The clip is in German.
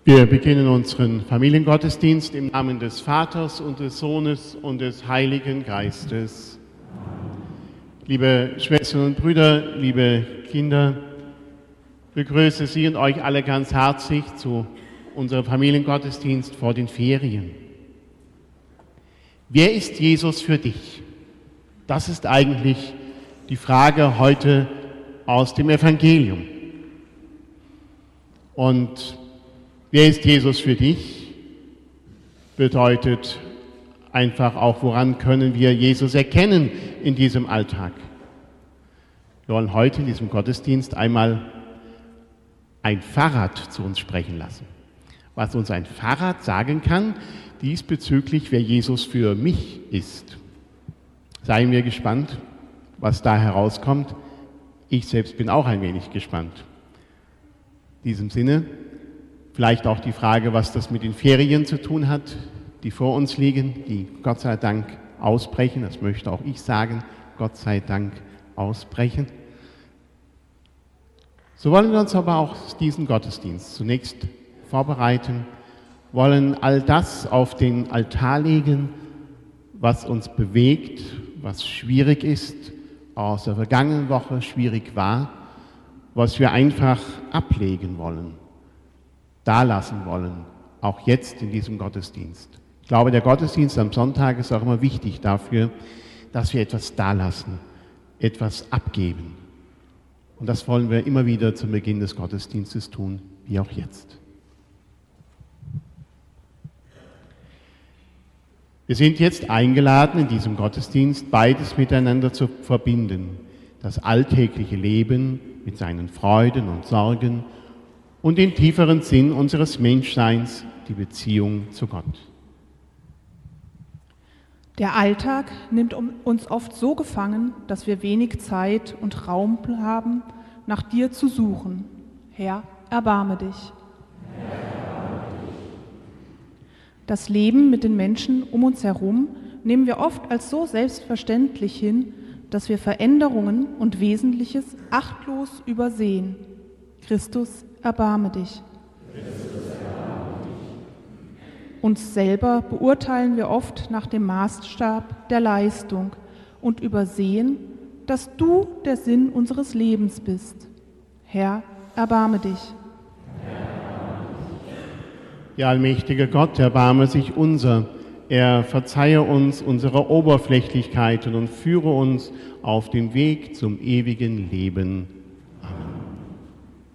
Wir beginnen unseren Familiengottesdienst im Namen des Vaters und des Sohnes und des Heiligen Geistes. Liebe Schwestern und Brüder, liebe Kinder, ich begrüße Sie und euch alle ganz herzlich zu unserem Familiengottesdienst vor den Ferien. Wer ist Jesus für dich? Das ist eigentlich die Frage heute aus dem Evangelium. Und wer ist Jesus für dich? Bedeutet einfach auch, woran können wir Jesus erkennen in diesem Alltag? Wir wollen heute in diesem Gottesdienst einmal ein Fahrrad zu uns sprechen lassen. Was uns ein Fahrrad sagen kann, diesbezüglich, wer Jesus für mich ist. Seien wir gespannt, was da herauskommt. Ich selbst bin auch ein wenig gespannt. In diesem Sinne, vielleicht auch die Frage, was das mit den Ferien zu tun hat, die vor uns liegen, die Gott sei Dank ausbrechen. Das möchte auch ich sagen, Gott sei Dank ausbrechen. So wollen wir uns aber auch diesen Gottesdienst zunächst vorbereiten, wollen all das auf den Altar legen, was uns bewegt, was schwierig ist, aus der vergangenen Woche schwierig war, was wir einfach ablegen wollen, dalassen wollen, auch jetzt in diesem Gottesdienst. Ich glaube, der Gottesdienst am Sonntag ist auch immer wichtig dafür, dass wir etwas dalassen, etwas abgeben. Und das wollen wir immer wieder zum Beginn des Gottesdienstes tun, wie auch jetzt. Wir sind jetzt eingeladen, in diesem Gottesdienst beides miteinander zu verbinden. Das alltägliche Leben mit seinen Freuden und Sorgen und den tieferen Sinn unseres Menschseins, die Beziehung zu Gott. Der Alltag nimmt uns oft so gefangen, dass wir wenig Zeit und Raum haben, nach dir zu suchen. Herr, erbarme dich. Das Leben mit den Menschen um uns herum nehmen wir oft als so selbstverständlich hin, dass wir Veränderungen und Wesentliches achtlos übersehen. Christus, erbarme dich. Uns selber beurteilen wir oft nach dem Maßstab der Leistung und übersehen, dass du der Sinn unseres Lebens bist. Herr, erbarme dich. Ja, allmächtiger Gott, erbarme sich unser. Er verzeihe uns unsere Oberflächlichkeiten und führe uns auf den Weg zum ewigen Leben.